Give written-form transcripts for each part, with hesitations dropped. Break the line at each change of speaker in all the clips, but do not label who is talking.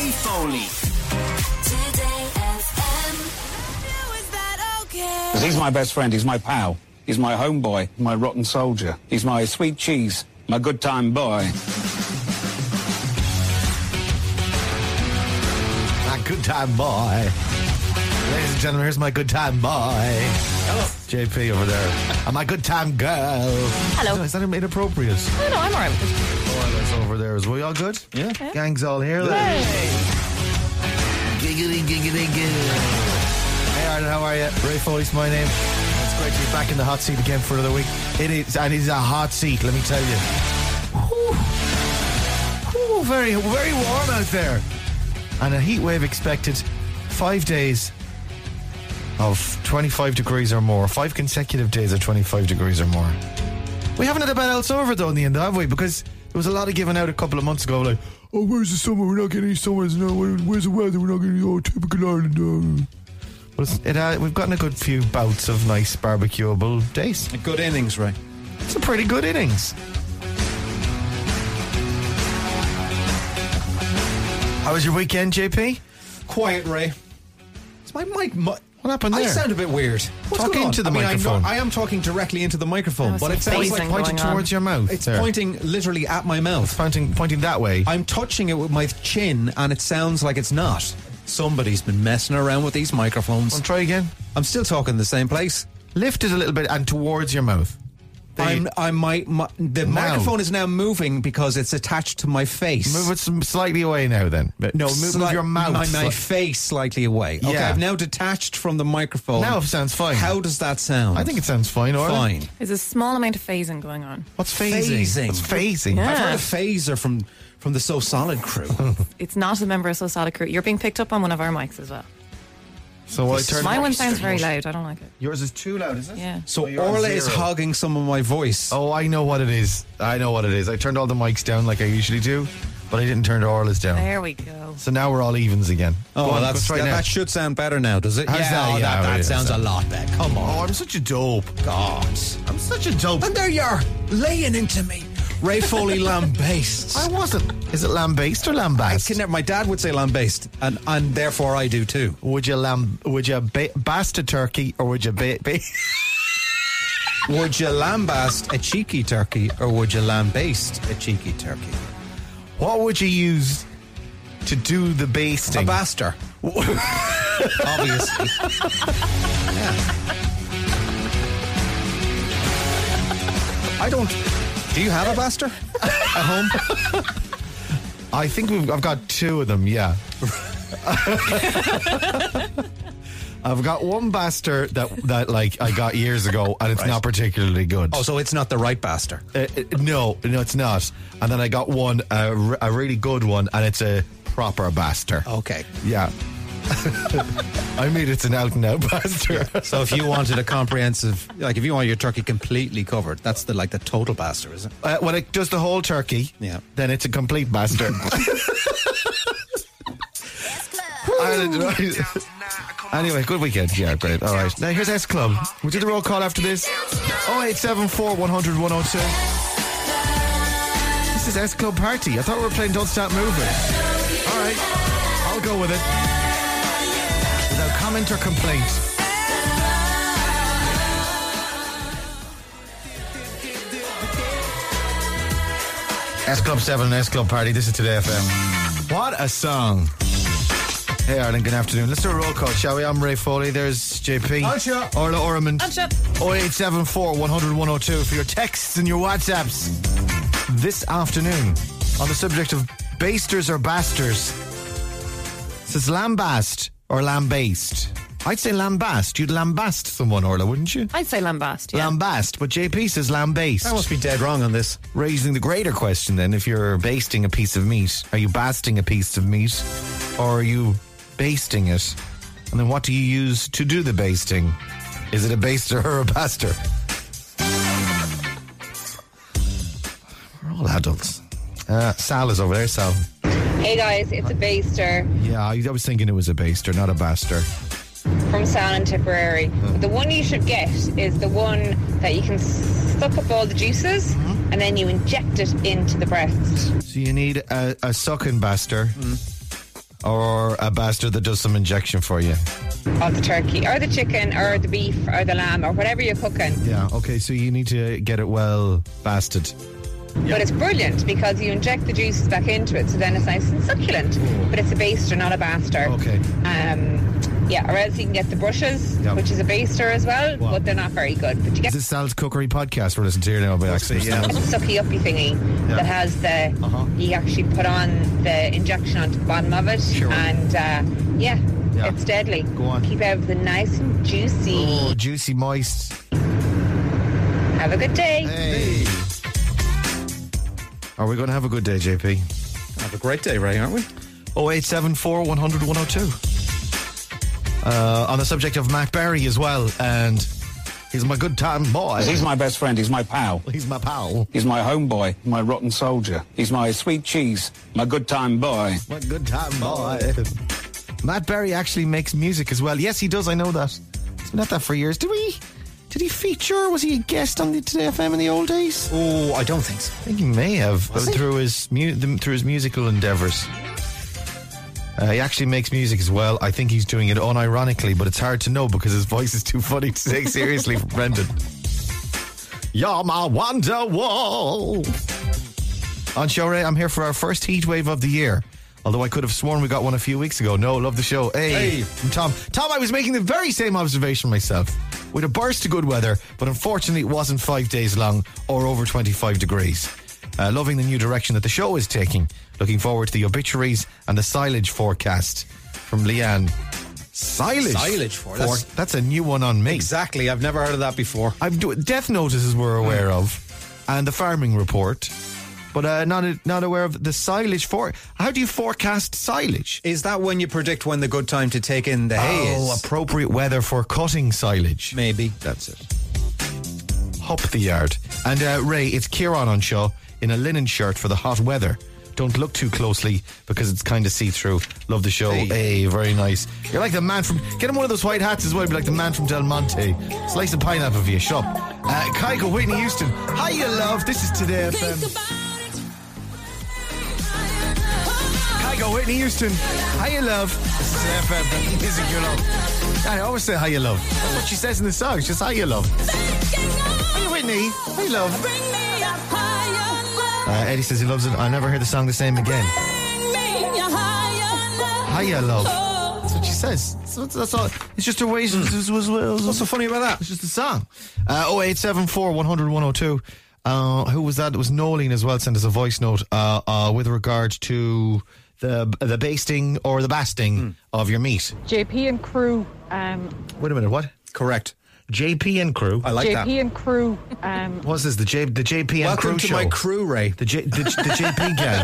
Ray Foley.
Today FM.
Because he's my best friend, he's my pal, he's my homeboy, my rotten soldier, he's my sweet cheese, my good time boy.
My good time boy. Ladies and gentlemen, here's my good time boy. Hello. JP over there. And my good time girl.
Hello.
Is that inappropriate?
Oh, no, I'm alright with it.
Orla's over there as well. You all good?
Yeah.
Gang's all here. Giggity, giggity, giggity. Hey, Arden, how are you? Ray Foley's my name. It's great to be back in the hot seat again for another week. It is, and it's a hot seat, let me tell you. Whew, very, very warm out there. And a heat wave expected. 5 days of 25 degrees or more. 5 consecutive days of 25 degrees or more. We haven't had a bad else over though in the end, have we? Because there was a lot of giving out a couple of months ago, like, oh, where's the summer? We're not getting any summers. No, where's the weather? We're not getting any typical Ireland. But we've gotten a good few bouts of nice barbecuable days.
A good innings, Ray.
It's a pretty good innings. How was your weekend, JP?
Quiet, Ray. Is my mic... What
happened there?
I sound a bit weird.
Talk into the microphone.
I am talking directly into the microphone, but it sounds like
pointing towards your mouth.
It's pointing literally at my mouth.
It's pointing that way.
I'm touching it with my chin, and it sounds like it's not. Somebody's been messing around with these microphones.
Want to try again?
I'm still talking the same place.
Lift it a little bit and towards your mouth.
The microphone is now moving because it's attached to my face.
Move it slightly away now then. No, move your mouth.
My face slightly away. Okay,
Yeah.
I've now detached from the microphone.
Now it sounds fine.
How does that sound?
I think it sounds fine, Orla.
Fine.
There's a small amount of phasing going on.
What's phasing? What's phasing?
Yeah.
I've heard of phaser from the So Solid crew.
It's not a member of So Solid Crew. You're being picked up on one of our mics as well.
So I turn.
My one sounds very loud. I don't like it.
Yours is too loud, is it?
Yeah.
So Orla is hogging some of my voice.
Oh, I know what it is. I turned all the mics down like I usually do, but I didn't turn Orla's down.
There we go.
So now we're all evens again.
Oh, that should sound better now, does it?
How's that?
That sounds a lot better. Come on.
Oh, I'm such a dope.
God.
I'm such a dope.
And there you are, laying into me. Ray Foley lambastes.
I wasn't. Is it lambased or lambast?
My dad would say lambased, and therefore I do too.
Would you bast a turkey or would you
Would you lambast a cheeky turkey or would you lambaste a cheeky turkey?
What would you use to do the basting?
A baster. Obviously. Yeah. I don't. Do you have a baster at home?
I think I've got 2 of them, yeah. I've got one baster that like I got years ago, and it's not particularly good.
Oh, so it's not the right baster?
No, it's not. And then I got one, a really good one, and it's a proper baster.
Okay.
Yeah. I mean, it's an out-and-out baster.
Yeah. So if you wanted a comprehensive, like if you want your turkey completely covered, that's the total baster, is it?
When it does the whole turkey, then it's a complete baster. Anyway, good weekend. Yeah, great. All right. Now here's S Club. We'll do the roll call after this. 0874 100 102. This is S Club Party. I thought we were playing Don't Stop Moving. All right. I'll go with it. Without comment or complaint. S Club 7 and S Club Party. This is Today FM. What a song. Hey Arlen, good afternoon. Let's do a roll call, shall we? I'm Ray Foley. There's JP. Orla Ormond. 0874 100 102 for your texts and your WhatsApps this afternoon on the subject of basters or basters. It says lambast or lambaste. I'd say lambast. You'd lambast someone, Orla, wouldn't you?
I'd say lambast, yeah.
Lambast, but JP says lambaste.
I must be dead wrong on this.
Raising the greater question then, if you're basting a piece of meat, are you basting a piece of meat or are you basting it? And then what do you use to do the basting? Is it a baster or a baster? We're all adults. Sal is over there, Sal.
Hey guys, it's a baster.
Yeah, I was thinking it was a baster, not a baster.
From Sound and Tipperary. But the one you should get is the one that you can suck up all the juices and then you inject it into the breast.
So you need a sucking baster or a bastard that does some injection for you?
Of the turkey or the chicken or the beef or the lamb or whatever you're cooking.
Yeah, okay, so you need to get it well basted.
But it's brilliant because you inject the juices back into it, so then it's nice and succulent. But it's a baster, not a baster.
Okay.
Yeah, or else you can get the brushes, which is a baster as well, but they're not very good. But you get
Is this Sal's Cookery podcast we're listening to here now by accident?
yeah.
a sucky uppy thingy that has the, you actually put on the injection onto the bottom of it, and it's deadly.
Go on.
Keep everything nice and juicy.
Oh, juicy, moist.
Have a good day.
Hey. Are we going to have a good day, JP?
Have a great day, Ray, aren't we?
0874 100 102. On the subject of Matt Berry as well, and he's my good time boy.
He's my best friend. He's my pal.
He's my pal.
He's my homeboy, my rotten soldier. He's my sweet cheese, my good time boy.
My good time boy. Matt Berry actually makes music as well. Yes, he does. I know that. He's been at that for years. Did he feature? Was he a guest on the Today FM in the old days?
Oh, I don't think so.
I think he may have through his musical endeavours. He actually makes music as well. I think he's doing it unironically, but it's hard to know because his voice is too funny to take seriously for Brendan. You're my Wonderwall. On Show Ray, I'm here for our first heat wave of the year. Although I could have sworn we got one a few weeks ago. No, love the show. Hey. From Tom. Tom, I was making the very same observation myself. With a burst of good weather, but unfortunately it wasn't 5 days long or over 25 degrees. Loving the new direction that the show is taking. Looking forward to the obituaries and the silage forecast from Leanne. Silage forecast? That's a new one on me.
Exactly, I've never heard of that before.
Death notices we're aware of, and the farming report, but not aware of the silage How do you forecast silage?
Is that when you predict when the good time to take in the hay is?
Oh, appropriate weather for cutting silage.
Maybe. That's it.
Up the yard. And Ray, it's Kieran on show in a linen shirt for the hot weather. Don't look too closely because it's kind of see-through. Love the show. Hey, very nice. You're like the man from... Get him one of those white hats as well. Be like the man from Del Monte. Slice of pineapple for you. Shut up. Kygo, Whitney Houston. Hiya, love. This is Today FM. Kygo, Whitney Houston. Hiya, love. This is FM. The music you love. I always say hiya, love. That's what she says in the song. It's just hiya, love. Hiya, Whitney. Hiya, love. Eddie says he loves it. I'll never hear the song the same again. Hiya, love. That's what she says. That's all. It's just her ways. What's so funny about that? It's just a song. 0874 100 102. Who was that? It was Nolene as well. Sent us a voice note with regard to the basting or the basting of your meat.
JP and crew.
Wait a minute. What?
Correct.
JP and crew.
I like that.
JP and crew.
What's this? The JP and crew show.
Welcome to my crew, Ray.
The JP gang.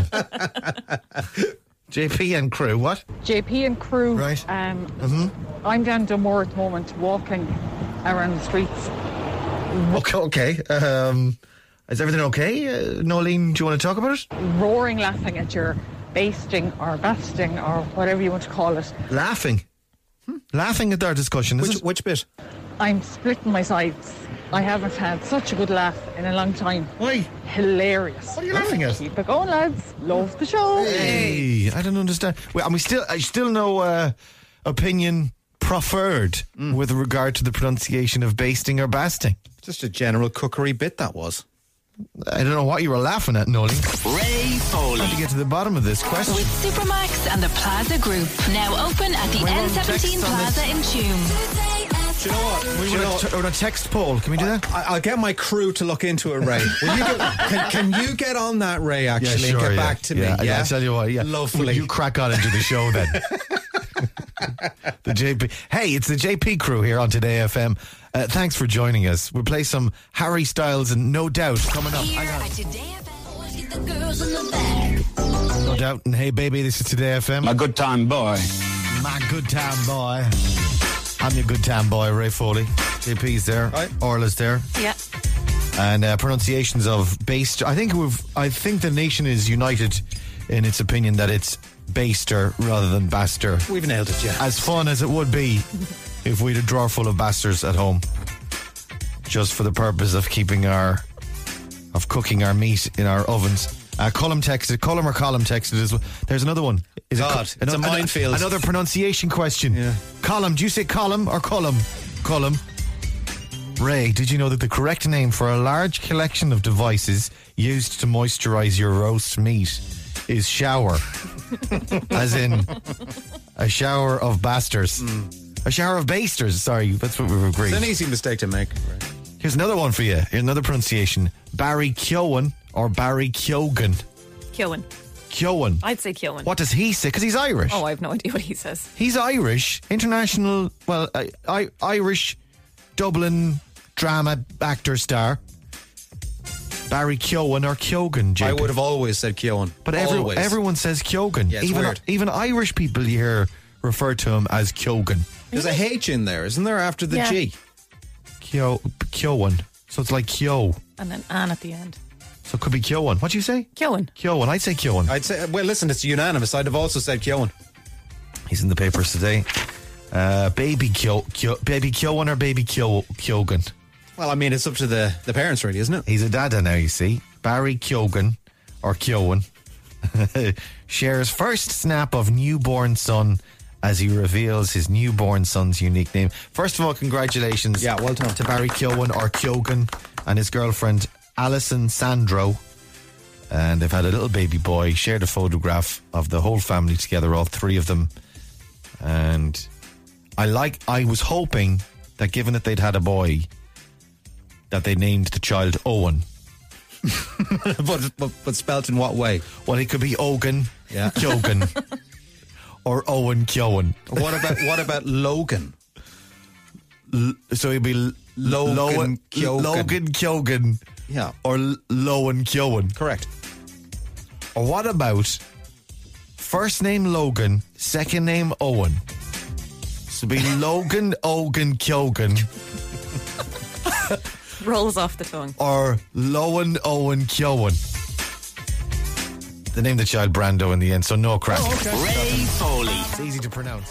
JP and crew. What?
JP and crew.
Right.
I'm down Dunmore at the moment, walking around the streets.
Okay. Is everything okay? Nolene, do you want to talk about it?
Roaring, laughing at your basting or basting or whatever you want to call it.
Laughing. Laughing at our discussion.
Which bit?
I'm splitting my sides. I haven't had such a good laugh in a long time.
Why?
Hilarious.
What are you laughing at?
Keep it going, lads. Love the show.
Hey, I don't understand. Wait, and I still no opinion preferred with regard to the pronunciation of basting or basting.
Just a general cookery bit, that was.
I don't know what you were laughing at, Nolly.
Ray Foley.
Trying to get to the bottom of this question.
With Supermax and the Plaza Group. Now open at the N17 Plaza in Tuam.
Do you know what?
We're on a text poll. Can we do that?
I'll get my crew to look into it, Ray. Can you get on that, Ray, actually, and get back to me?
Yeah, I'll tell you what. Yeah.
Lovely.
You crack on into the show then. The JP. Hey, it's the JP crew here on Today FM. Thanks for joining us. We'll play some Harry Styles and No Doubt coming up.
Here at Today FM, the girls in the back.
No Doubt and Hey Baby, this is Today FM.
My good time boy.
My good time boy. I'm your good time boy, Ray Foley. JP's there.
Right.
Orla's there.
Yeah.
And pronunciations of based. I think the nation is united in its opinion that it's baster rather than baster.
We've nailed it, yeah.
As fun as it would be if we had a drawer full of basters at home, just for the purpose of cooking our meat in our ovens. Cullum or Colum texted as well. There's another one. Is
God, it's a minefield.
Another pronunciation question.
Yeah.
Colum, do you say Colum or Cullum? Cullum. Ray, did you know that the correct name for a large collection of devices used to moisturise your roast meat is shower? As in a shower of basters. A shower of basters, sorry, that's what we've agreed.
It's an easy mistake to make. Right.
Here's another one for you. Here's another pronunciation. Barry Keoghan or Barry Keoghan?
Keoghan.
Keoghan.
I'd say Keoghan.
What does he say? Because he's Irish.
Oh, I have no idea what he says.
He's Irish, international, well, Irish Dublin drama actor star. Barry Keoghan or Keoghan, JP?
I would have always said Keoghan.
But everyone says Keoghan.
Yeah, it's weird.
Even Irish people you hear refer to him as Keoghan.
There's a H in there, isn't there, after the G?
Keoghan. So it's like Kyo.
And then Anne at the end.
So it could be Keoghan. What do you say?
Keoghan.
Keoghan. I'd say Keoghan.
I'd say, well, listen, it's unanimous. I'd have also said Keoghan.
He's in the papers today. Baby Keoghan or baby Keoghan?
Well, I mean, it's up to the parents, really, isn't it?
He's a dada now, you see. Barry Keoghan or Keoghan shares first snap of newborn son as he reveals his newborn son's unique name. First of all, congratulations.
Yeah, well done.
To Barry Keoghan or Keoghan and his girlfriend Alison Sandro. And they've had a little baby boy. Shared a photograph of the whole family together, all three of them. And I was hoping that given that they'd had a boy, that they named the child Owen.
but spelt in what way?
Well, it could be Ogan,
yeah,
Keoghan, or Owen Keoghan.
What about Logan?
So it'd be
Logan Keoghan.
Logan Keoghan,
yeah,
or Lowen Keoghan.
Correct.
Or what about first name Logan, second name Owen? So it'd be Logan Ogan Keoghan.
Rolls off the tongue.
Or Lowen Owen Keoghan. They named the child Brando in the end, so no crack.
Oh, okay.
Ray Foley.
It's easy to pronounce.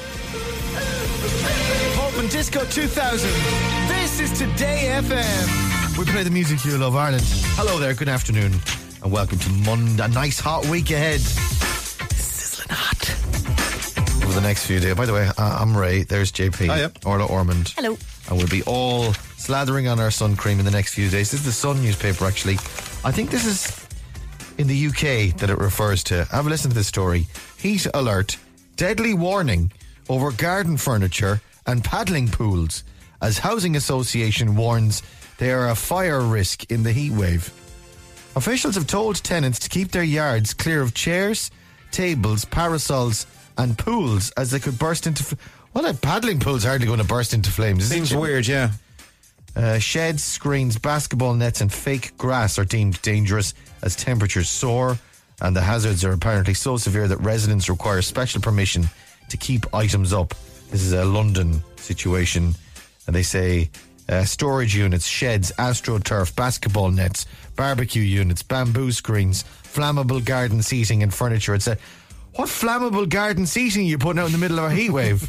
Pulp and Disco 2000. This is Today FM. We play the music you love, Ireland. Hello there, good afternoon, and welcome to Monday. A nice hot week ahead. Sizzling hot. Over the next few days. By the way, I'm Ray. There's JP.
Hiya.
Orla Ormond.
Hello.
And we'll be all slathering on our sun cream in the next few days. This is the Sun newspaper, actually. I think this is in the UK that it refers to. Have a listen to this story. Heat alert. Deadly warning over garden furniture and paddling pools as Housing Association warns they are a fire risk in the heat wave. Officials have told tenants to keep their yards clear of chairs, tables, parasols and pools as they could burst into... Well, a paddling pool's hardly going to burst into flames.
Seems weird, yeah.
Sheds, screens, basketball nets and fake grass are deemed dangerous as temperatures soar, and the hazards are apparently so severe that residents require special permission to keep items up. This is a London situation, and they say storage units, sheds, astroturf, basketball nets, barbecue units, bamboo screens, flammable garden seating and furniture, etc. What flammable garden seating are you putting out in the middle of a heat wave?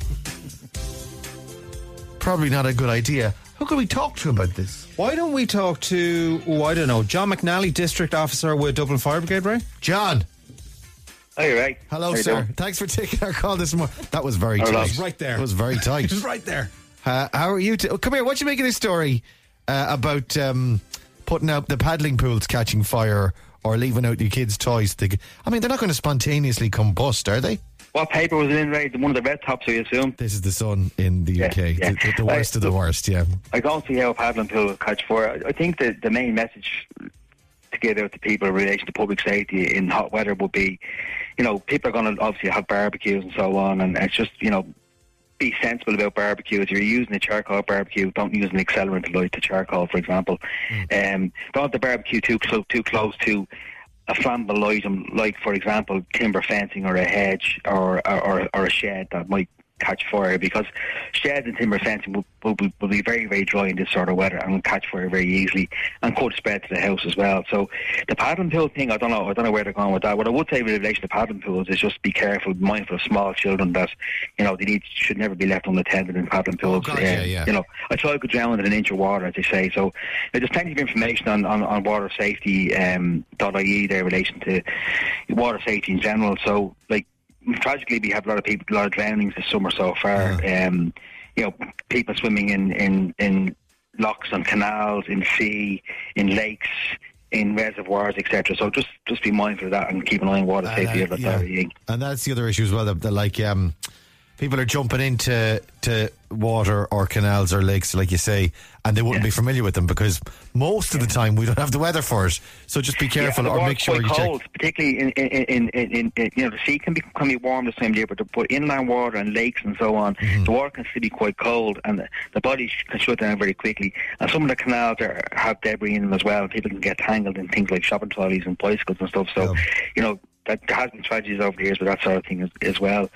Probably not a good idea. Who can we talk to about this?
Why don't we talk to, I don't know, John McNally, District Officer with Dublin Fire Brigade, Ray?
John.
Hey, Ray.
Hello,
How
sir. Thanks for taking our call this morning. That was very tight.
It was right there.
It was very tight.
It was right there.
How are you? Come here. What you make of this story about putting out the paddling pools catching fire or leaving out your kids' toys? I mean, they're not going to spontaneously combust, are they?
What paper was it in, Ray? One of the red tops, I assume.
This is the Sun in the UK.
Yeah.
The worst of the worst, yeah.
I don't see how a paddling pool will catch fire. I think that the main message to get out to people in relation to public safety in hot weather would be, people are going to obviously have barbecues and so on, and it's just, be sensible about barbecue. If you're using a charcoal barbecue, don't use an accelerant to light the charcoal, for example. Don't have the barbecue too close to a flammable item, like, for example, timber fencing or a hedge or a shed that might catch fire, because sheds and timber fencing will be very, very dry in this sort of weather and will catch fire very easily and could spread to the house as well. So the paddling pool thing, I don't know where they're going with that. What I would say with relation to paddling pools is just be careful, mindful of small children that, you know, should never be left unattended in paddling pools.
Oh, God, yeah.
You know, a child could drown in an inch of water, as they say. So there's plenty of information on water safety .ie there in relation to water safety in general. So, like, tragically, we have a lot of drownings this summer so far. You know, people swimming in locks and canals, in sea, in lakes, in reservoirs, etc. So just be mindful of that and keep an eye on water safety.
And that's the other issue as well. That like people are jumping into water or canals or lakes, like you say, and they wouldn't be familiar with them because most of the time we don't have the weather for it. So just be careful or make sure you
cold,
check.
Particularly in you know, the sea can be warm this time of year, but inland water and lakes and so on, the water can still be quite cold, and the body can shut down very quickly. And some of the canals have debris in them as well. People can get tangled in things like shopping trolleys and bicycles and stuff. So you know, that there has been tragedies over the years with that sort of thing as well.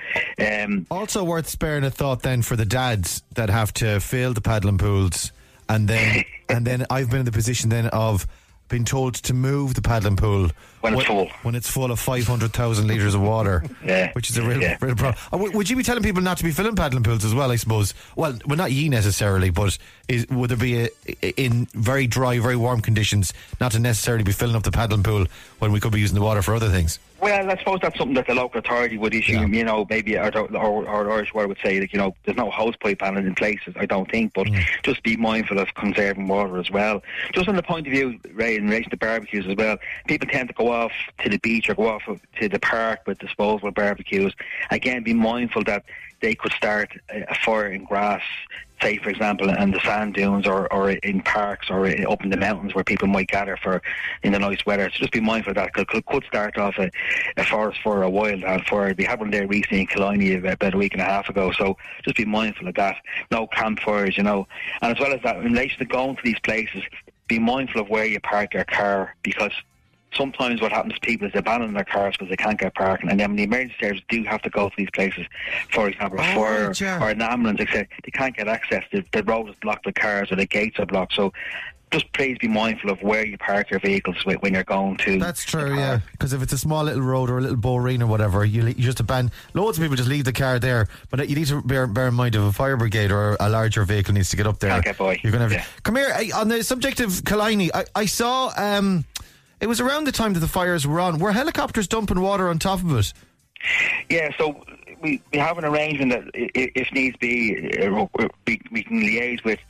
Also worth sparing a thought then for the dads that have to fill the paddling pools, and then I've been in the position then of being told to move the paddling pool when it's full of 500,000 litres of water, which is a real problem. Would you be telling people not to be filling paddling pools as well, I suppose? Well, not ye necessarily, but would there be in very dry, very warm conditions not to necessarily be filling up the paddling pool when we could be using the water for other things?
Well, I suppose that's something that the local authority would issue. You know, maybe or Irish Water would say that, you know, there's no hose pipe panel in places, I don't think, but just be mindful of conserving water as well. Just on the point of view, Ray, in relation to barbecues as well, people tend to go off to the beach or go off to the park with disposable barbecues. Again, be mindful that they could start a fire in grass, say, for example, in the sand dunes or in parks or up in the mountains where people might gather for in the nice weather. So just be mindful of that. Could start off a forest fire, a wildland fire. We had one there recently in Killiney about a week and a half ago. So just be mindful of that. No campfires, you know. And as well as that, in relation to going to these places, be mindful of where you park your car, because sometimes what happens to people is they abandon their cars because they can't get parking, and then when the emergency services do have to go to these places, for example, a fire or an ambulance, etc., they can't get access. The road is blocked with cars or the gates are blocked. So just please be mindful of where you park your vehicles when you're going to.
That's true, yeah. Because if it's a small little road or a little boreen or whatever, you just abandon. Loads of people just leave the car there, but you need to bear in mind if a fire brigade or a larger vehicle needs to get up there.
Okay, boy.
You're going to have Come here, on the subject of Killiney, I saw. It was around the time that the fires were on. Were helicopters dumping water on top of it?
Yeah, so we have an arrangement that if needs be, we can liaise with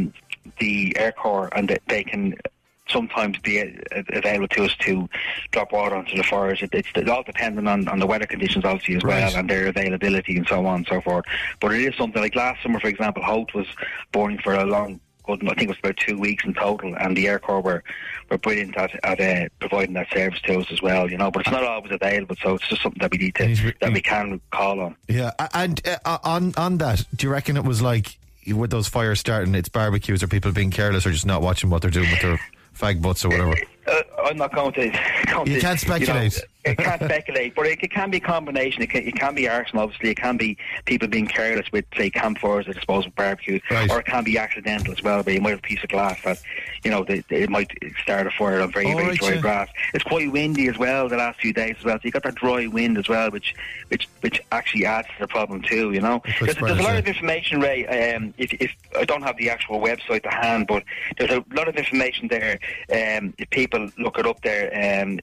the Air Corps, and that they can sometimes be available to us to drop water onto the fires. It's all dependent on the weather conditions, obviously, as well, and their availability and so on and so forth. But it is something like last summer, for example, Holt was burning for a long, I think it was about 2 weeks in total, and the Air Corps were brilliant at providing that service to us as well, you know. But it's not always available, so it's just something that we need to we can call on.
Yeah, and on that, do you reckon it was like with those fires starting, it's barbecues or people being careless or just not watching what they're doing with their fag butts or whatever?
I'm not going to.
You can't speculate.
You know, I can't speculate, but it can be a combination. It can be arson, obviously. It can be people being careless with, say, campfires or disposable barbecues, or it can be accidental as well, where you might have a piece of glass that, you know, it might start a fire on very dry grass. It's quite windy as well the last few days as well, so you got that dry wind as well, which actually adds to the problem too, you know. There's a lot of information, Ray. If I don't have the actual website to hand, but there's a lot of information there. If people look it up there,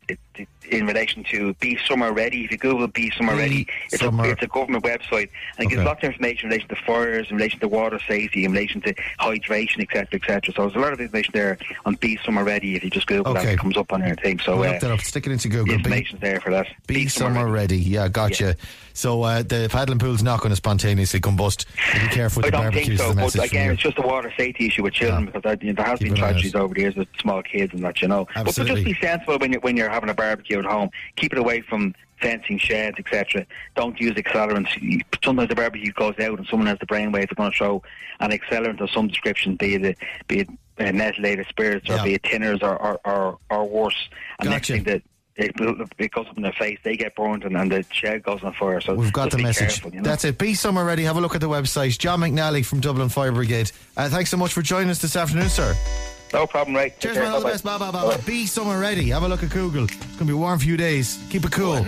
in relation to Be Summer Ready. If you Google Be Summer Ready, it's a government website, and it gives lots of information in relation to fires, in relation to water safety, in relation to hydration, etc., etc. So there's a lot of information there on Be Summer Ready. If you just Google that, it comes up on everything. So
look that up. Stick it into Google.
The information's there for that.
Be Summer Ready. Yeah, gotcha. Yeah. So the paddling pool's not going to spontaneously combust. Be careful with the barbecues.
I don't think so, but again, it's just a water safety issue with children, because there has been tragedies over the years with small kids and that, you know.
Absolutely.
But just be sensible when you're having a barbecue at home. Keep it away from fencing, sheds, etc. Don't use accelerants. Sometimes the barbecue goes out and someone has the brainwave, they're going to throw an accelerant of some description, be it methylated spirits or be it tinners or worse. And next thing that it goes up in their face, they get burned, and the shed goes on fire. So
we've got
just
the
be
message.
careful,
That's it. Be Summer Ready. Have a look at the website. John McNally from Dublin Fire Brigade. Thanks so much for joining us this afternoon, sir.
No problem, right?
Cheers, man. All the best. Bye, bye, bye. Be Summer Ready. Have a look at Google. It's going to be a warm few days. Keep it cool.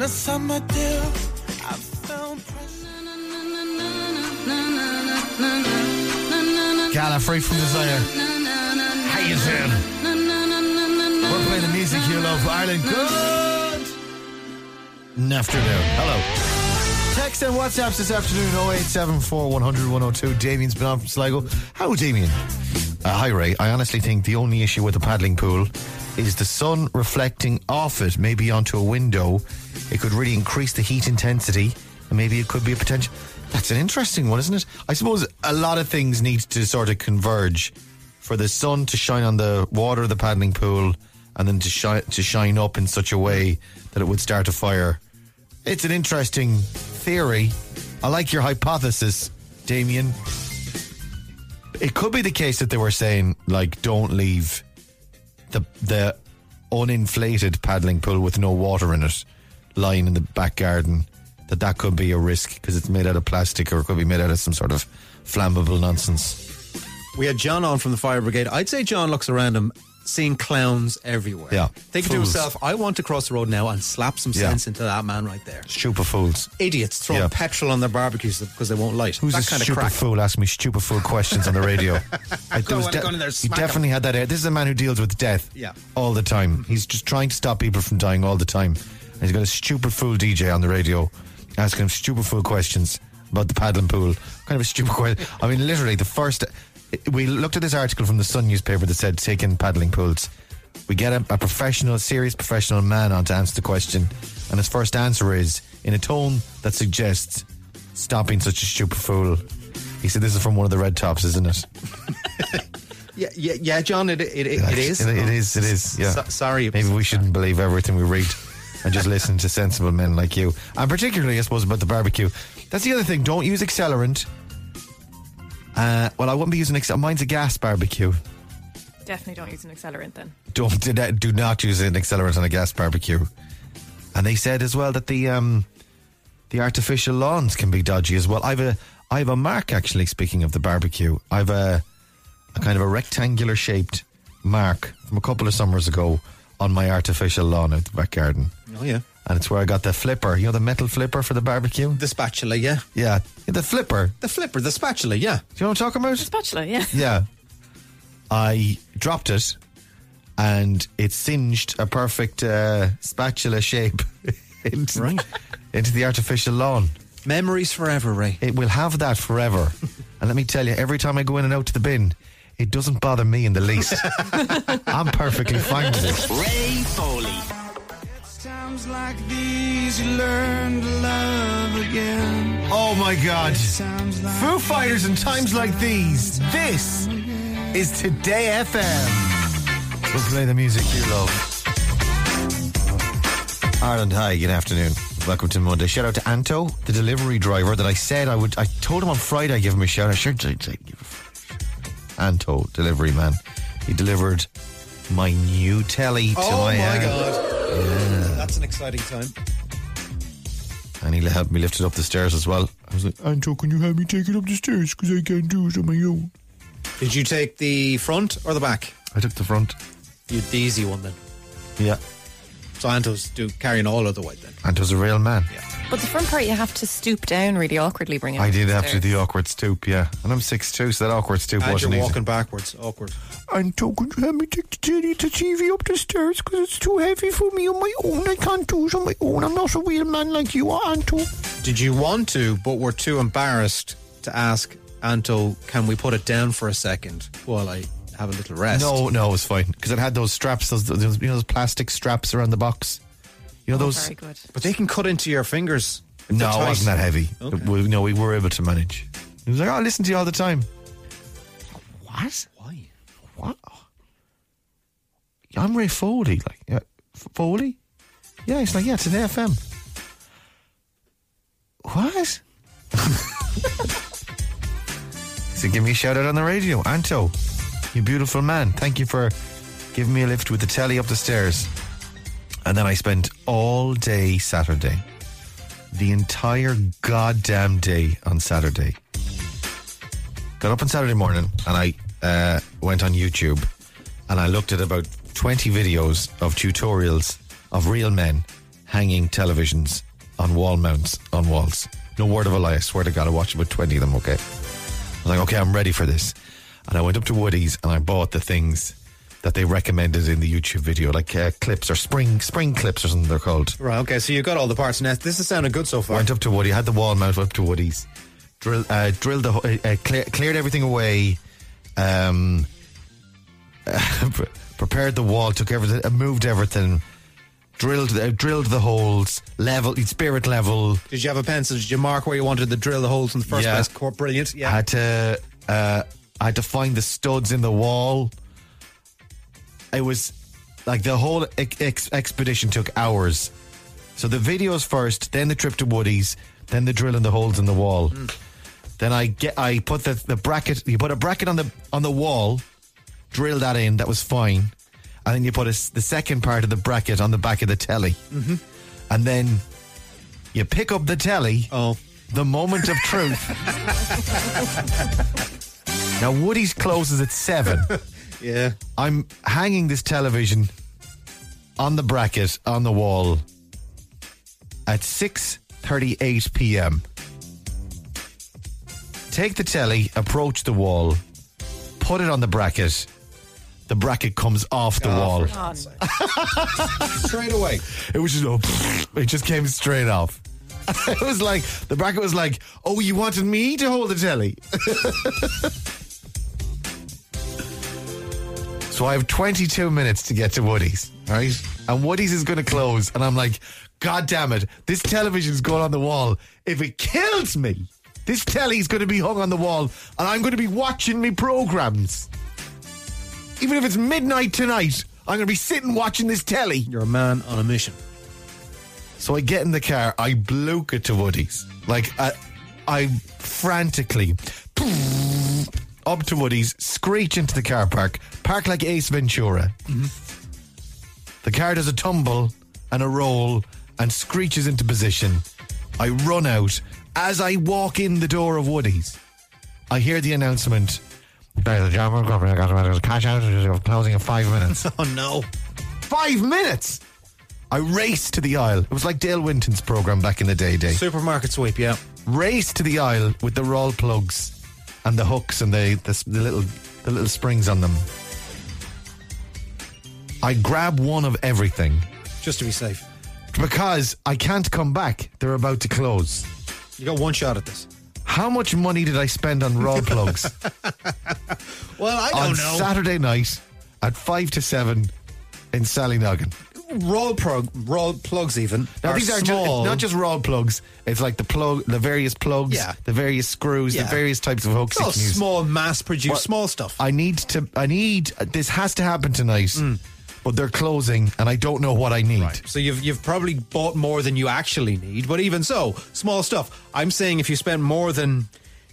Gala, Free from Desire. How you doing? We're playing the music you love. Ireland, good afternoon. Hello. Text and WhatsApps this afternoon, 0874 100 102. Damien's been on from Sligo. Hello, Damien. Hi, Ray. I honestly think the only issue with the paddling pool is the sun reflecting off it, maybe onto a window. It could really increase the heat intensity, and maybe it could be a potential... That's an interesting one, isn't it? I suppose a lot of things need to sort of converge for the sun to shine on the water of the paddling pool and then to shine up in such a way that it would start a fire. It's an interesting theory. I like your hypothesis, Damien. It could be the case that they were saying, like, don't leave the uninflated paddling pool with no water in it lying in the back garden. That could be a risk because it's made out of plastic, or it could be made out of some sort of flammable nonsense.
We had John on from the fire brigade. I'd say John looks around him seeing clowns everywhere.
Yeah.
Thinking to himself, I want to cross the road now and slap some sense into that man right there.
Stupid fools.
Idiots throwing petrol on their barbecues because they won't light.
Who's
that
a
kind
stupid
of crack.
fool asking me stupid fool questions on the radio? You definitely had that. This is a man who deals with death all the time. He's just trying to stop people from dying all the time. And he's got a stupid fool DJ on the radio asking him stupid fool questions about the paddling pool. Kind of a stupid question. I mean, literally, we looked at this article from the Sun newspaper that said take in paddling pools. We get a serious professional man on to answer the question, and his first answer is in a tone that suggests stopping such a stupid fool. He said this is from one of the Red Tops, isn't it?
Yeah, John, it is.
It is, yeah.
Sorry.
Maybe we shouldn't believe everything we read and just listen to sensible men like you. And particularly, I suppose, about the barbecue. That's the other thing. Don't use accelerant. Well, I wouldn't be using mine's a gas barbecue.
Definitely don't use an accelerant then.
Do not use an accelerant on a gas barbecue. And they said as well that the artificial lawns can be dodgy as well. I have a mark, actually, speaking of the barbecue. I have a kind of a rectangular shaped mark from a couple of summers ago on my artificial lawn out the back garden.
Oh, yeah.
And it's where I got the flipper. You know, the metal flipper for the barbecue?
The spatula, yeah.
Yeah, the flipper.
The spatula, yeah.
Do you know what I'm talking about?
The spatula, yeah.
Yeah. I dropped it and it singed a perfect spatula shape into the artificial lawn.
Memories forever, Ray.
It will have that forever. And let me tell you, every time I go in and out to the bin, it doesn't bother me in the least. I'm perfectly fine with it.
Ray Foley.
Times like these you learn to love again.
Oh my God. Foo Fighters and Times Like These. This is Today FM. We'll play the music you love. Ireland, hi, good afternoon. Welcome to Monday. Shout out to Anto, the delivery driver that I said I would. I told him on Friday I'd give him a shout. I sure did. Anto, delivery man. He delivered my new telly to my house.
Oh my God. That's an exciting time.
And he helped me lift it up the stairs as well. I was like, Anto, can you help me take it up the stairs? Because I can't do it on my own.
Did you take the front or the back?
I took the front.
You the easy one then.
Yeah.
So Anto's carrying all of the weight then.
Anto's a real man.
Yeah.
But the front part you have to stoop down really awkwardly bring it.
I did have to do the awkward stoop, yeah. And I'm 6'2", so that awkward stoop
and
wasn't
you're
easy.
walking backwards, awkward.
Anto, could you help me take the TV up the stairs? Because it's too heavy for me on my own. I can't do it on my own. I'm not a real man like you are, Anto.
Did you want to, but were too embarrassed to ask Anto, can we put it down for a second while I have a little rest?
No, it was fine. Because it had those straps, those plastic straps around the box. You know those?
Very good.
But they can cut into your fingers.
No, it wasn't that heavy.
Okay.
We were able to manage. He was like, I listen to you all the time. What?
Why?
What? I'm Ray Foley. Like, yeah, Foley? Yeah, he's like, yeah, it's an FM. What? He said, give me a shout out on the radio. Anto, you beautiful man. Thank you for giving me a lift with the telly up the stairs. And then I spent all day Saturday. The entire goddamn day on Saturday. Got up on Saturday morning and I went on YouTube and I looked at about 20 videos of tutorials of real men hanging televisions on wall mounts on walls. No word of a lie, I swear to God, I watched about 20 of them, okay? I was like, okay, I'm ready for this. And I went up to Woody's and I bought the things that they recommended in the YouTube video, like clips or spring clips or something they're called.
Right, okay, so you got all the parts. Now, this is sounding good so far.
Went up to Woody, had the wall mount up to Woody's, drilled cleared everything away, prepared the wall, took everything, moved everything, drilled the holes, spirit level.
Did you have a pencil? Did you mark where you wanted to drill the holes in the first place? Brilliant. Yeah.
I had to find the studs in the wall. It was like the whole expedition took hours. So the videos first, then the trip to Woody's, then the drilling the holes in the wall. Then I put the bracket. You put a bracket on the wall, drill that in. That was fine. And then you put the second part of the bracket on the back of the telly. Mm-hmm. And then you pick up the telly.
Oh,
the moment of truth. Now Woody's closes at 7.
Yeah.
I'm hanging this television on the bracket on the wall at 6:38 p.m. Take the telly, approach the wall, put it on the bracket. The bracket comes off the wall.
Straight away.
It was just, it just came straight off. It was like, the bracket was like, oh, you wanted me to hold the telly? So I have 22 minutes to get to Woody's, right? And Woody's is going to close. And I'm like, God damn it, this television's going on the wall. If it kills me, this telly's going to be hung on the wall and I'm going to be watching me programs. Even if it's midnight tonight, I'm going to be sitting watching this telly.
You're a man on a mission.
So I get in the car, I bloke it to Woody's. Like, I frantically up to Woody's, screech into the car park like Ace Ventura. Mm-hmm. The car does a tumble and a roll and screeches into position. I run out. As I walk in the door of Woody's, I hear the announcement, cash out, closing in 5 minutes.
Oh no.
5 minutes! I raced to the aisle. It was like Dale Winton's program back in the day.
Supermarket sweep, yeah.
Raced to the aisle with the roll plugs and the hooks and the little springs on them. I grab one of everything.
Just to be safe.
Because I can't come back. They're about to close.
You got one shot at this.
How much money did I spend on roll plugs?
Well, I don't know.
On Saturday night at 5 to 7 in Sallynoggin.
Roll plugs even.
Now these are
small.
Not just roll plugs. It's like the various plugs, the various screws, the various types of hooks.
It's all small, mass-produced, small stuff.
This has to happen tonight, but they're closing, and I don't know what I need.
Right. So you've probably bought more than you actually need, but even so, small stuff. I'm saying if you spend more than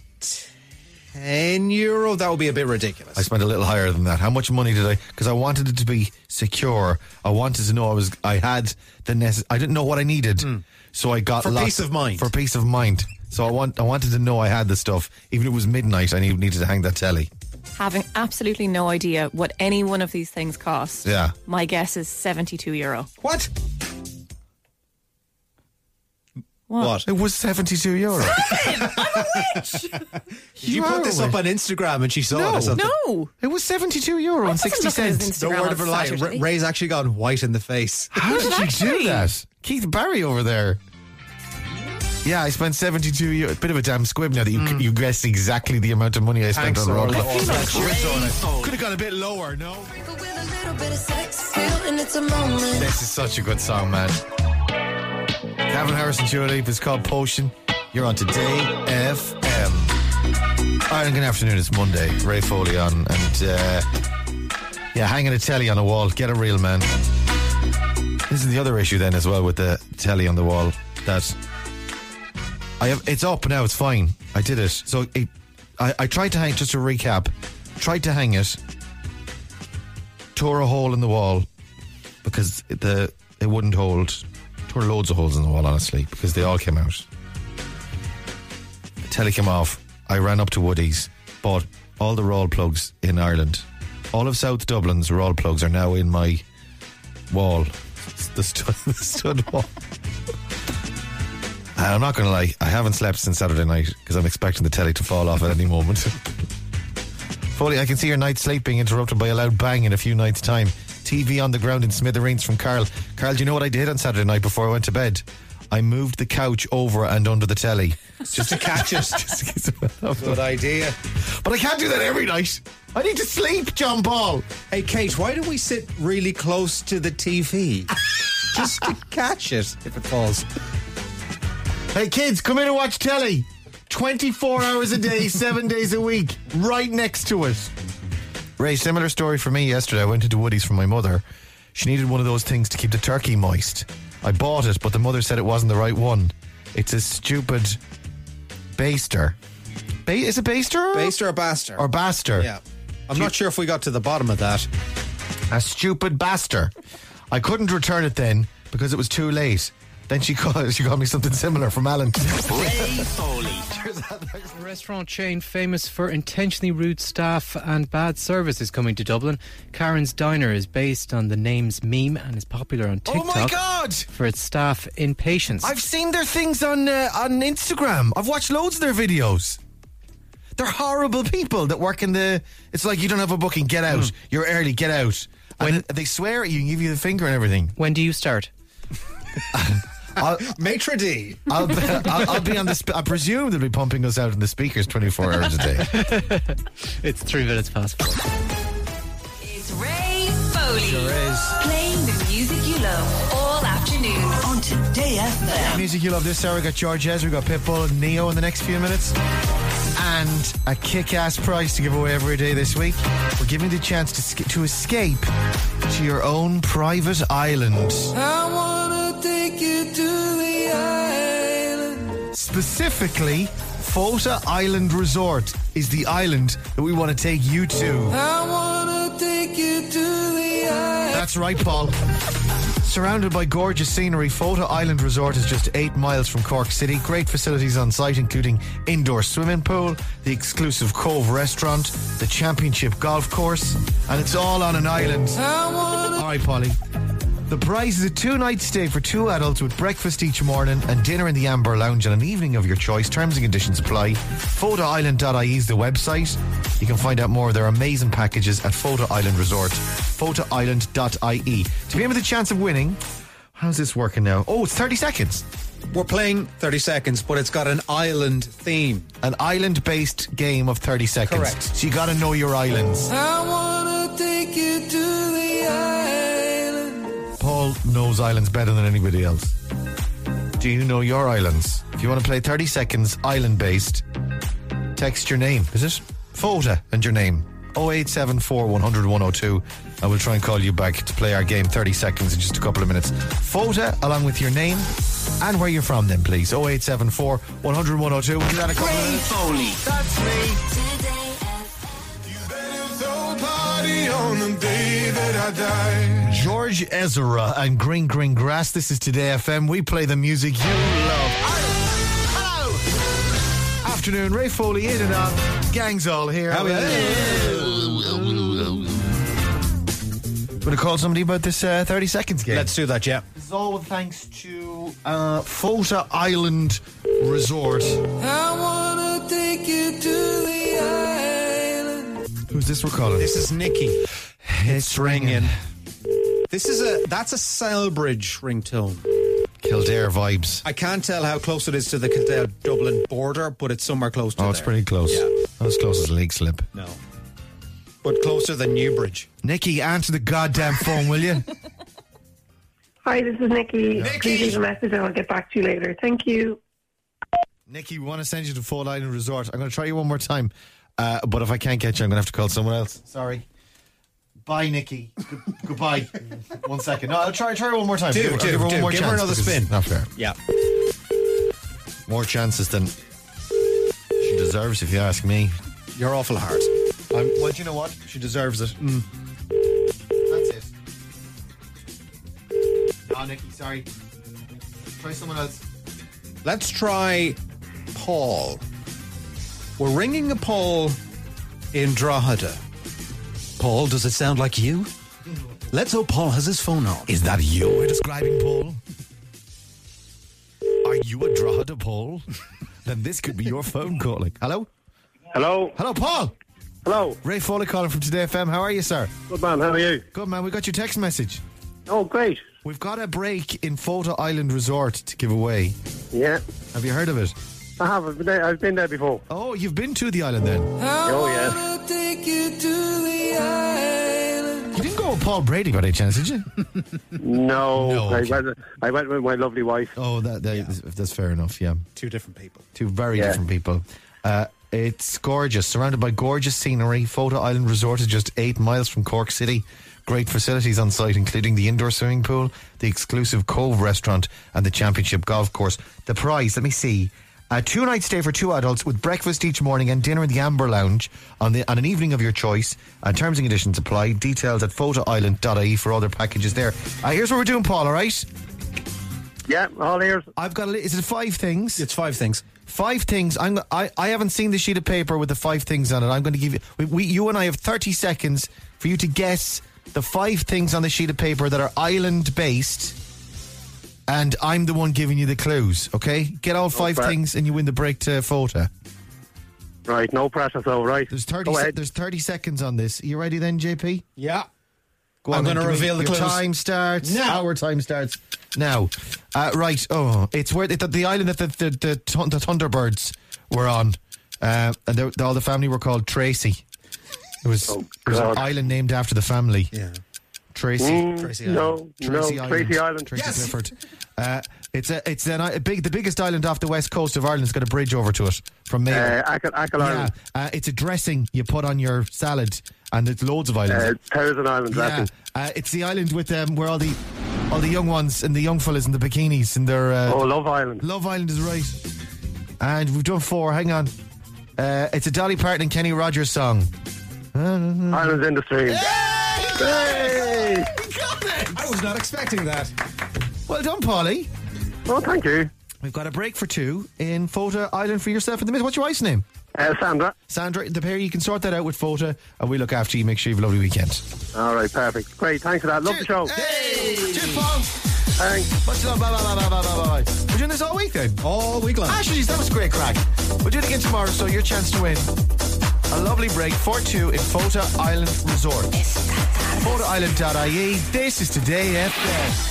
€10, that would be a bit ridiculous.
I spent a little higher than that. How much money did I? Because I wanted it to be secure. I wanted to know I had the I didn't know what I needed, so I got
for peace of mind.
For peace of mind. So I wanted to know I had the stuff. Even if it was midnight, I needed to hang that telly.
Having absolutely no idea what any one of these things costs.
Yeah.
My guess is €72.
What?
What?
It was €72.
I'm a witch.
You put this up on Instagram and she saw it or something?
No.
It was €72 and 60 cents.
No word of a lie. Ray's actually gone white in the face.
How did you do that? Keith Barry over there. Yeah, I spent €72. A bit of a damn squib now that you guessed exactly the amount of money I spent on roll plugs. Could have got a bit lower, no? This is such a good song, man. Calvin Harris and Julie, it's called Potion. You're on Today FM. Alright, good afternoon, it's Monday. Ray Foley on, and hanging a telly on a wall. Get a real man. This is the other issue then as well with the telly on the wall. That it's up now, it's fine. I did it. So I tried to hang, just to recap, tried to hang it, tore a hole in the wall because it wouldn't hold. Tore loads of holes in the wall, honestly, because they all came out. The telly came off. I ran up to Woody's, bought all the roll plugs in Ireland. All of South Dublin's roll plugs are now in my wall. The stud wall. And I'm not going to lie, I haven't slept since Saturday night because I'm expecting the telly to fall off at any moment. Foley, I can see your night's sleep being interrupted by a loud bang in a few nights' time. TV on the ground in smithereens from Carl. Carl, do you know what I did on Saturday night before I went to bed? I moved the couch over and under the telly.
Just to catch it. Good idea.
But I can't do that every night. I need to sleep, John Paul.
Hey, Kate, why do we sit really close to the TV? Just to catch it if it falls.
Hey, kids, come in and watch telly. 24 hours a day, 7 days a week, right next to it. Ray, similar story for me yesterday. I went into Woody's for my mother. She needed one of those things to keep the turkey moist. I bought it, but the mother said it wasn't the right one. It's a stupid baster. Is it baster?
Baster or baster?
Or baster.
Yeah. I'm not sure if we got to the bottom of that.
A stupid baster. I couldn't return it then because it was too late. Then she called me something similar from Alan.
Ray Foley. A restaurant chain famous for intentionally rude staff and bad service is coming to Dublin. Karen's Diner is based on the name's meme and is popular on TikTok.
Oh my God!
For its staff impatience.
I've seen their things on Instagram. I've watched loads of their videos. They're horrible people that work in the... It's like you don't have a booking, get out. You're early, get out. And they swear at you and give you the finger and everything.
When do you start?
Maitre d'.
I'll be on the. I presume they'll be pumping us out in the speakers 24 hours a day.
It's 3 minutes past 4.
It's Ray Foley.
Sure is.
Playing the music you love all afternoon on Today FM.
Music you love this hour. We got George Ezra, we got Pitbull and Neo in the next few minutes. And a kick-ass prize to give away every day this week. We're giving the chance to escape to your own private island.
I wanna take you to the island.
Specifically, Fota Island Resort is the island that we want to take you to.
I wanna take you to the island.
That's right, Paul. Surrounded by gorgeous scenery, Fota Island Resort is just 8 miles from Cork City. Great facilities on site, including indoor swimming pool, the exclusive Cove restaurant, the championship golf course, and it's all on an island. All right, Polly. The prize is a 2-night stay for 2 adults with breakfast each morning and dinner in the Amber Lounge on an evening of your choice. Terms and conditions apply. FotaIsland.ie is the website. You can find out more of their amazing packages at Fota Island Resort. FotaIsland.ie. To be in with a chance of winning, how's this working now? Oh, it's 30 seconds.
We're playing 30 seconds, but it's got an island theme.
An island-based game of 30 seconds.
Correct.
So you got to know your islands.
I wanna take you to the island.
Paul knows islands better than anybody else. Do you know your islands? If you want to play 30 seconds island-based, text your name. Is it? Fota and your name. 0874 100 102. I will try and call you back to play our game 30 seconds in just a couple of minutes. Fota along with your name and where you're from then, please. 0874 100 102. We'll do that in a couple of minutes.
Foley.
That's me.
On the day that I die.
George Ezra and Green Green Grass. This is Today FM. We play the music you love. Hello. Afternoon. Ray Foley in and out. Gang's all here.
How are
Going to call somebody about this 30 seconds game.
Let's do that, yeah.
This is all thanks to Fota Island Resort.
I wanna take you to the island.
Who's this we're calling?
This is Nikki.
It's ringing.
That's a Selbridge ringtone.
Kildare vibes.
I can't tell how close it is to the Kildare-Dublin border, but it's somewhere close to there.
Oh, it's pretty close.
Yeah.
Not as close as Lake Slip.
No. But closer than Newbridge.
Nikki, answer the goddamn phone, will you?
Hi, this is Nikki. Please leave a message and I'll get back to you later. Thank you.
Nikki, we want to send you to Fota Island Resort. I'm going to try you one more time. But if I can't get you, I'm going to have to call someone else. Sorry. Bye, Nikki. Goodbye. 1 second. No, I'll try one more time. Give her one more chance.
Give her another spin.
Not fair.
Yeah.
More chances than she deserves, if you ask me.
You're awful hard.
Well, do you know what? She deserves it. That's it. No, Nikki, sorry. Try someone else.
Let's try Paul. We're ringing a Paul in Drogheda. Paul, does it sound like you? Let's hope Paul has his phone on.
Is that you we're describing, Paul? Are you a Drogheda Paul? Then this could be your phone calling. Hello?
Hello?
Hello, Paul?
Hello?
Ray Foley calling from Today FM. How are you, sir?
Good, man. How are you?
Good, man. We got your text message.
Oh, great.
We've got a break in Photo Island Resort to give away.
Yeah.
Have you heard of it?
I have. I've been there before.
Oh, you've been to the island then?
Oh, yeah.
Take you to the island.
You didn't go with Paul Brady by any chance, did you?
No.
Okay.
I went with my lovely wife.
Oh, that's fair enough, yeah.
Two different people.
Two very different people. It's gorgeous, surrounded by gorgeous scenery. Photo Island Resort is just 8 miles from Cork City. Great facilities on site, including the indoor swimming pool, the exclusive Cove restaurant, and the championship golf course. The price, let me see. 2-night stay for 2 adults with breakfast each morning and dinner in the Amber Lounge on an evening of your choice. Terms and conditions apply. Details at photoisland.ie for other packages there. Here's what we're doing, Paul, all right?
Yeah, all ears.
I've got is it 5 things?
It's 5 things.
5 things. I haven't seen the sheet of paper with the 5 things on it. I'm going to give you... you and I have 30 seconds for you to guess the 5 things on the sheet of paper that are island-based... And I'm the one giving you the clues, okay? Get all 5 things and you win the break to Photo.
Right, no pressure, so, right.
There's 30 seconds on this. Are you ready then, JP?
Yeah.
Go on,
I'm going to reveal the clues.
Your time starts.
Now.
Our time starts now. Right. Oh, it's where the island that the Thunderbirds were on. And all the family were called Tracy. It was an island named after the family.
Yeah.
Tracy Island.
Tracy Island.
Tracy
Yes.
Clifford. It's the biggest island off the west coast of Ireland. It's got a bridge over to it from Mayo.
Achill Island.
It's a dressing you put on your salad, and there's loads of islands.
Thousand Island dressing.
It's the island with where all the young ones and the young fellas in the bikinis and their.
Love Island.
Love Island is right. And we've done 4. Hang on. It's a Dolly Parton and Kenny Rogers song.
Islands in the Stream.
Hey! You got it!
I was not expecting that.
Well done, Paulie.
Oh, thank you.
We've got a break for 2 in Photo Island for yourself in the minute. What's your wife's name?
Sandra.
Sandra, the pair, you can sort that out with Photo, and we look after you. Make sure you have a lovely weekend.
All right, perfect. Great, thanks for that. Love the show.
Hey! Cheers, Paul.
Thanks.
Much love. Bye. We're doing this all week then?
All week long.
Actually, that was great crack. We'll do it again tomorrow, so your chance to win a lovely break for 2 in Photo Island Resort. Photoisland.ie. This is Today FM.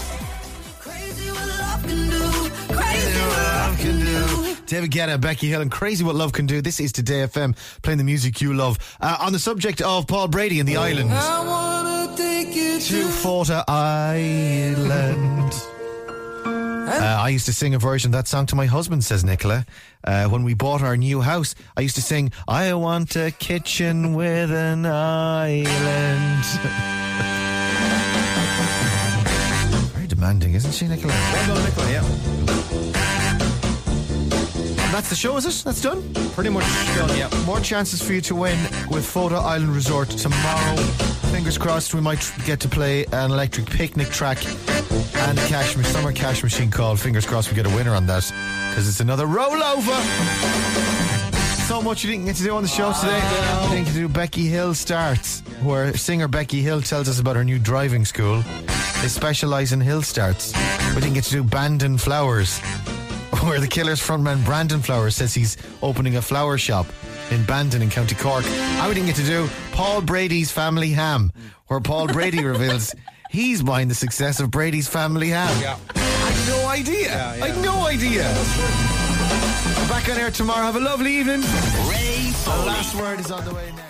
David Guetta, Becky Hill, and Crazy What Love Can Do. This is Today FM, playing the music you love. On the subject of Paul Brady and the island.
I wanna take you
to Photo Island. I used to sing a version of that song to my husband, says Nicola. When we bought our new house, I used to sing, I want a kitchen with an island. Very demanding, isn't she, Nicola?
Well done, Nicola, yeah.
That's the show, is it? That's done?
Pretty much done, yeah.
More chances for you to win with Photo Island Resort tomorrow. Fingers crossed we might get to play an electric picnic track and a summer cash machine call. Fingers crossed we get a winner on that, because it's another rollover. So much you didn't get to do on the show today. You didn't get to do Becky Hill Starts, where singer Becky Hill tells us about her new driving school. They specialise in hill starts. We didn't get to do Bandon Flowers, where the Killers frontman Brandon Flowers says he's opening a flower shop in Bandon in County Cork. And we didn't get to do Paul Brady's Family Ham, where Paul Brady reveals he's behind the success of Brady's Family Ham.
Yeah.
I had no idea. I had no idea. We're back on air tomorrow. Have a lovely evening.
Ray Foley.
The last word is on the way now.